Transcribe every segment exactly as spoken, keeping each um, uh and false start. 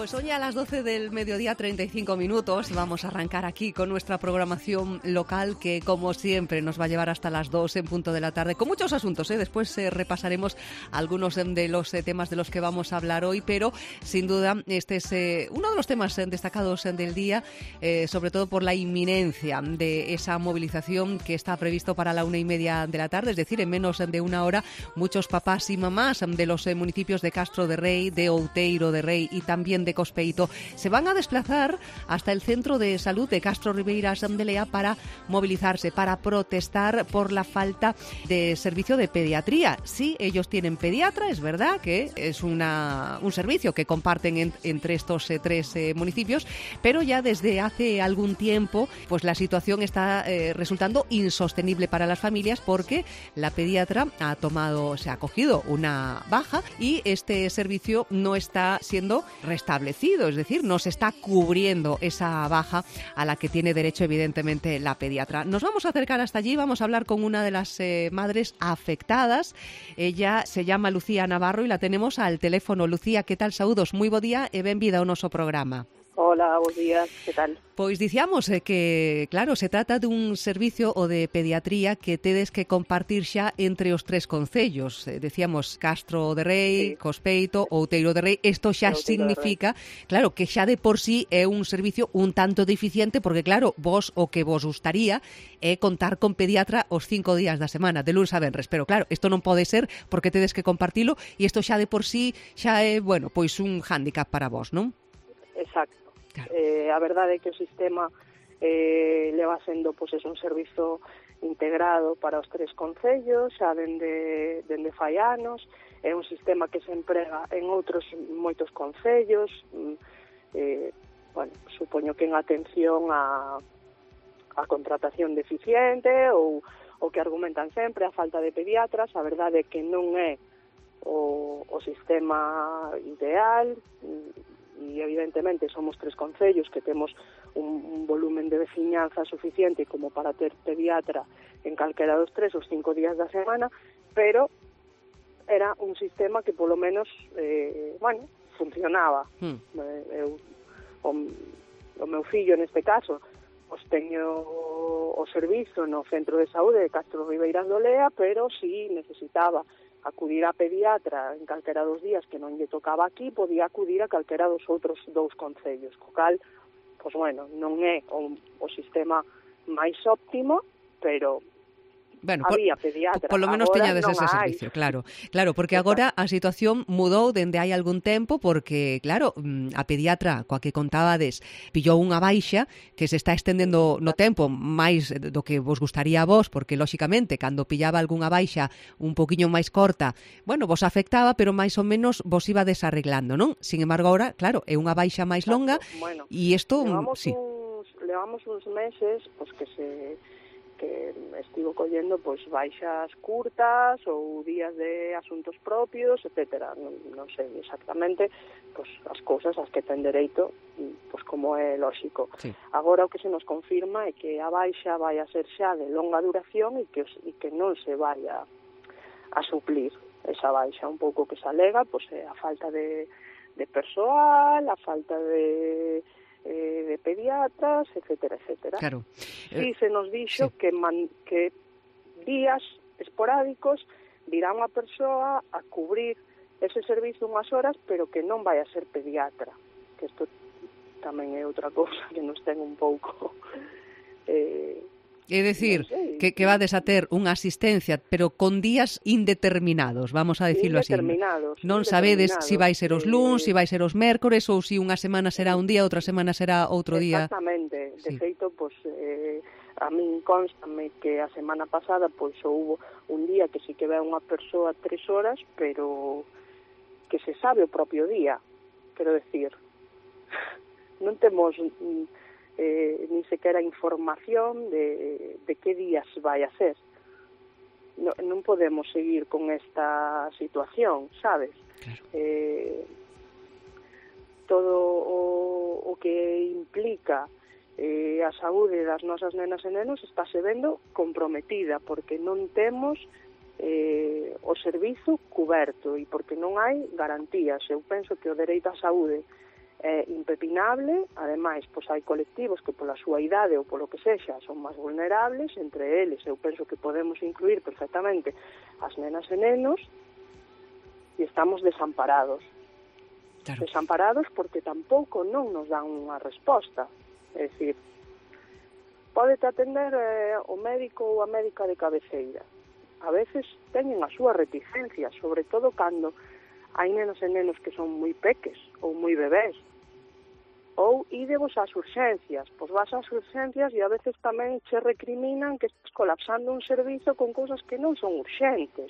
Pues hoy a las doce del mediodía, treinta y cinco minutos, vamos a arrancar aquí con nuestra programación local que, como siempre, nos va a llevar hasta las dos en punto de la tarde, con muchos asuntos, ¿eh? Después eh, repasaremos algunos de los eh, temas de los que vamos a hablar hoy, pero sin duda este es eh, uno de los temas eh, destacados eh, del día, eh, sobre todo por la inminencia de esa movilización que está previsto para la una y media de la tarde, es decir, en menos de una hora, muchos papás y mamás de los eh, municipios de Castro de Rei, de Outeiro de Rei y también de Cospeito se van a desplazar hasta el centro de salud de Castro Ribeiras de Lea para movilizarse, para protestar por la falta de servicio de pediatría. Sí, ellos tienen pediatra, es verdad que es una, un servicio que comparten en, entre estos eh, tres eh, municipios, pero ya desde hace algún tiempo pues la situación está eh, resultando insostenible para las familias porque la pediatra ha tomado, se ha cogido una baja y este servicio no está siendo restablecido. Es decir, no se está cubriendo esa baja a la que tiene derecho evidentemente la pediatra. Nos vamos a acercar hasta allí, vamos a hablar con una de las eh, madres afectadas. Ella se llama Lucía Navarro y la tenemos al teléfono. Lucía, que tal? Saúdos, moi bo día e benvida ao noso programa. Hola, bos días, que tal? Pois dicíamos eh, que, claro, se trata dun servicio o de pediatría que tedes que compartir xa entre os tres concellos. Eh, decíamos Castro de Rei, sí. Cospeito, Outeiro de Rei. Isto xa significa, claro, que xa de por sí é un servicio un tanto deficiente porque, claro, vos o que vos gustaría é contar con pediatra os cinco días da semana, de lunes a venres. Pero, claro, isto non pode ser porque tedes que compartilo e isto xa de por sí xa é, bueno, pois un hándicap para vos, non? Exacto. Claro. Eh, a verdade é que o sistema eh, leva sendo pois, é un servizo integrado para os tres concellos, xa dende, dende fai anos, é un sistema que se emprega en outros moitos concellos, eh, bueno, supoño que en atención a, a contratación deficiente ou o que argumentan sempre, a falta de pediatras, a verdade é que non é o, o sistema ideal, e evidentemente somos tres concellos que temos un, un volumen de veciñanza suficiente como para ter pediatra en calquera dos tres os cinco días da semana, pero era un sistema que polo menos, eh, bueno, funcionaba. Mm. Eu, o, o meu fillo neste caso, os teño o servizo no centro de saúde de Castro Ribeiras de Lea, pero si necesitaba acudir a pediatra en calquera dos días que non lle tocaba aquí, podía acudir a calquera dos outros dous concellos, co cal, pois bueno, non é o, o sistema máis óptimo, pero bueno, había pediatra. Por lo menos teñades ese servicio, claro. Claro, porque agora a situación mudou dende hai algún tempo porque, claro, a pediatra coa que contabades pillou unha baixa que se está estendendo no tempo máis do que vos gustaría a vos, porque, lóxicamente, cando pillaba algunha baixa un poquinho máis corta, bueno, vos afectaba, pero máis ou menos vos iba desarreglando, non? Sin embargo, agora, claro, é unha baixa máis longa e isto... Levamos, sí. uns, levamos uns meses pues, que se... que estivo collendo pois baixas curtas ou días de asuntos propios, etcétera. Non, non sei exactamente pois as cousas as que ten dereito, pois como é lóxico. Sí. Agora o que se nos confirma é que a baixa vai a ser xa de longa duración e que, e que non se vai a, a suplir esa baixa. Un pouco que se alega pois é a falta de, de persoal, a falta de de pediatras, etcétera, etcétera. Claro. Sí, se nos dixo sí. que, man, que días esporádicos virá unha persoa a cubrir ese servizo unhas horas, pero que non vai a ser pediatra. Que isto tamén é outra cousa que nos ten un pouco... Eh, É dicir, no sé, que, que vades a ter unha asistencia, pero con días indeterminados, vamos a dicirlo así. Indeterminados. Non sabedes se si vai ser os luns, se si vai ser os mércores, ou se si unha semana será un día, outra semana será outro día. Exactamente. De sí. feito, pois, eh, a min constame que a semana pasada pois houve un día que si que ve unha persoa tres horas, pero que se sabe o propio día. Quero decir, non temos... Eh, ni sequera información de, de que días vai a ser. No, non podemos seguir con esta situación, sabes? Claro. Eh, todo o, o que implica eh, a saúde das nosas nenas e nenos está se vendo comprometida porque non temos eh, o servizo cuberto e porque non hai garantías. Eu penso que o dereito á saúde é impepinable. Ademais, pois hai colectivos que pola súa idade ou polo que sexa son máis vulnerables, entre eles eu penso que podemos incluir perfectamente as nenas e nenos, e estamos desamparados. Claro. Desamparados porque tampouco non nos dan unha resposta. É dicir, pódete atender eh, o médico ou a médica de cabeceira. A veces teñen a súa reticencia, sobre todo cando hai nenos e nenos que son moi peques ou moi bebés. Ou idevos ás urxencias, pois vas ás urxencias e a veces tamén che recriminan que estás colapsando un servizo con cousas que non son urxentes.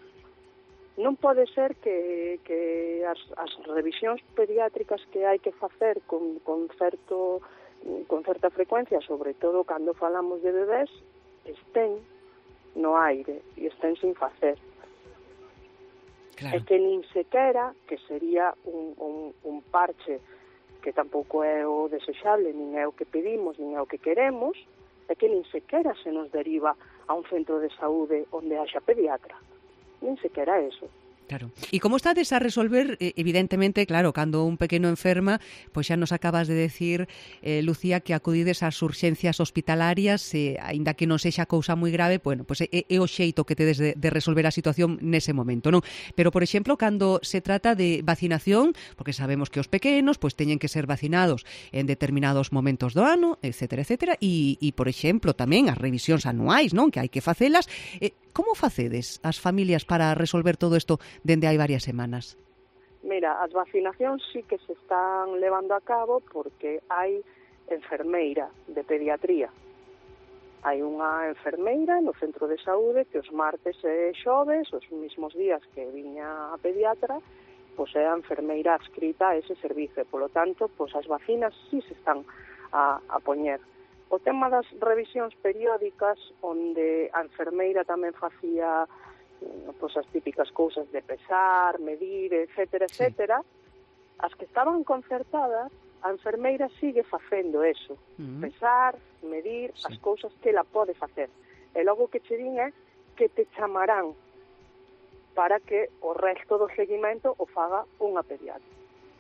Non pode ser que, que as, as revisións pediátricas que hai que facer con, con, certo, con certa frecuencia, sobre todo cando falamos de bebés, estén no aire e estén sin facer. Claro. E que nin sequera, que sería un, un, un parche que tampouco é o desexable, nin é o que pedimos, nin é o que queremos, é que nin sequera se nos deriva a un centro de saúde onde haxa pediatra. Nin sequera eso. Claro. E como estades a resolver, evidentemente, claro, cando un pequeno enferma, pois xa nos acabas de decir, eh, Lucía, que acudides ás urxencias hospitalarias, eh, aínda que non sexa cousa moi grave, bueno, pois é, é o xeito que tedes de, de resolver a situación nese momento, non? Pero, por exemplo, cando se trata de vacinación, porque sabemos que os pequenos pois teñen que ser vacinados en determinados momentos do ano, etcétera, etcétera, e, e por exemplo, tamén as revisións anuais, non? Que hai que facelas. Eh, como facedes as familias para resolver todo isto dende hai varias semanas? Mira, as vacinacións sí que se están levando a cabo porque hai enfermeira de pediatría. Hai unha enfermeira no centro de saúde que os martes e xoves, os mismos días que viña a pediatra, pois é a enfermeira adscrita a ese servizo. Polo tanto, pois as vacinas sí se están a, a poñer. O tema das revisións periódicas, onde a enfermeira tamén facía pois, as típicas cousas de pesar, medir, etcétera, etcétera, sí. As que estaban concertadas, a enfermeira sigue facendo eso, uh-huh. pesar, medir, sí. As cousas que ela pode facer. E logo que che din é que te chamarán para que o resto do seguimento o faga unha pediatra.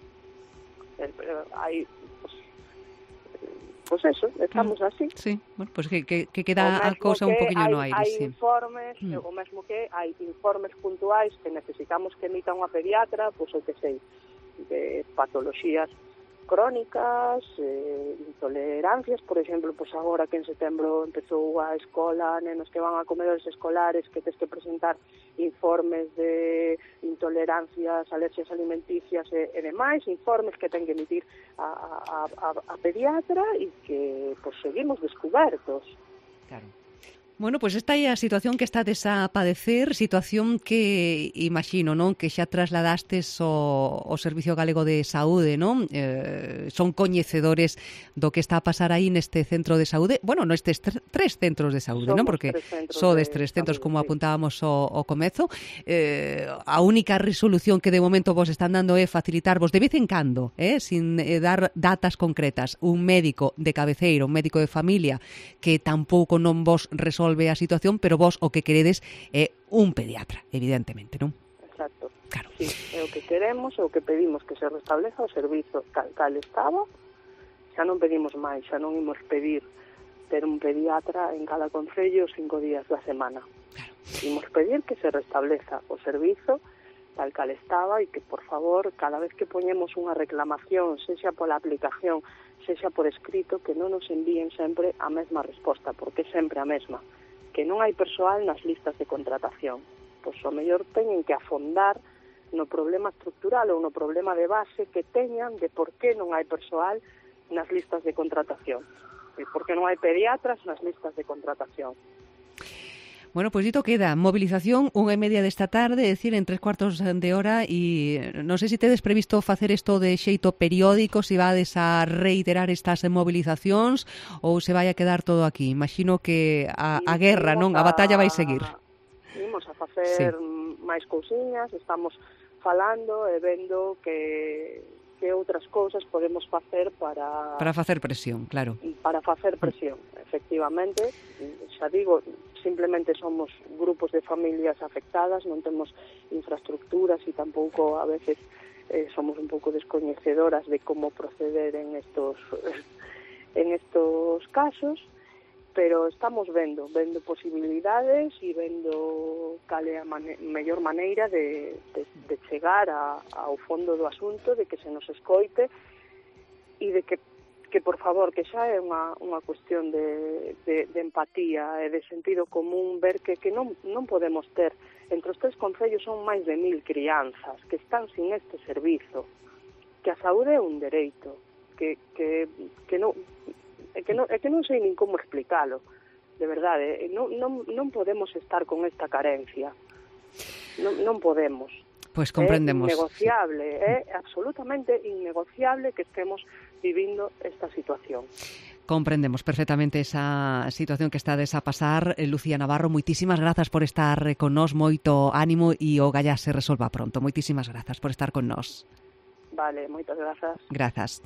Hai... Pois pues eso, estamos así. Sí, bueno, pois pues que, que, que queda a cousa un poquinho no aire. Hai sí. informes, mm. o mesmo que hai informes puntuais que necesitamos que emita unha pediatra, pois pues, o que sei, de patoloxías crónicas, eh, intolerancias, por exemplo, pois pues agora que en setembro empezou a escola, nenos que van a comedores escolares, que tens que presentar informes de intolerancias, alerxias alimenticias e, e demais, informes que ten que emitir a, a, a, a pediatra e que pues, seguimos descubertos. Claro. Bueno, pois pues esta é a situación que estades a padecer, situación que imagino, non, que xa trasladastes ao, ao Servicio Galego de Saúde, non? Eh, son coñecedores do que está a pasar aí neste centro de saúde, bueno, nestes tr- tres centros de saúde, Somos non? Porque sodes tres centros, como sí. apuntábamos ao, ao comezo. Eh, a única resolución que de momento vos están dando é facilitarvos de vez en cando, eh, sin eh, dar datas concretas, un médico de cabeceira, un médico de familia que tampouco non vos resolve a situación, pero vos o que queredes é un pediatra, evidentemente, non? Exacto. Claro. Sí, é o que queremos, é o que pedimos que se restableza o servizo tal, tal estaba. Xa non pedimos máis, xa non imos pedir ter un pediatra en cada concello cinco días da semana. Claro. Imos pedir que se restableza o servizo tal cal estaba e que, por favor, cada vez que poñemos unha reclamación, sexa pola aplicación, sexa por escrito, que non nos envíen sempre a mesma resposta, porque é sempre a mesma, que non hai persoal nas listas de contratación. Pois o mellor teñen que afondar no problema estructural ou no problema de base que teñan de por que non hai persoal nas listas de contratación, e por que non hai pediatras nas listas de contratación. Bueno, pois dito queda, movilización unha e media desta tarde, é dicir, en tres cuartos de hora, e non sei se tedes previsto facer isto de xeito periódico, se vades a reiterar estas movilizacións ou se vai a quedar todo aquí. Imagino que a, a guerra, non? A batalla vai seguir. Imos a facer sí. máis cousiñas, estamos falando e vendo que que outras cousas podemos facer para... Para facer presión, claro. Para facer presión, efectivamente. Xa digo, simplemente somos grupos de familias afectadas, non temos infraestructuras e tampouco a veces eh, somos un pouco descoñecedoras de como proceder en estos en estos casos, pero estamos vendo, vendo posibilidades e vendo cal é a mane- mellor maneira de, de, de chegar a, ao fondo do asunto, de que se nos escoite e de que, que por favor, que xa é unha, unha cuestión de, de, de empatía e de sentido común, ver que, que non, non podemos ter, entre os tres concellos son máis de mil crianzas que están sin este servizo, que a saúde é un dereito, que, que, que non... É que non, é que non sei nin como explicalo, de verdade, non, non, non podemos estar con esta carencia, non, non podemos. Pues comprendemos. É innegociable, sí. É absolutamente innegociable que estemos vivindo esta situación. Comprendemos perfectamente esa situación que estades a pasar. Lucía Navarro, moitísimas grazas por estar con nós, moito ánimo e o gallá se resolva pronto. Moitísimas grazas por estar con nós. Vale, moitas grazas. Grazas.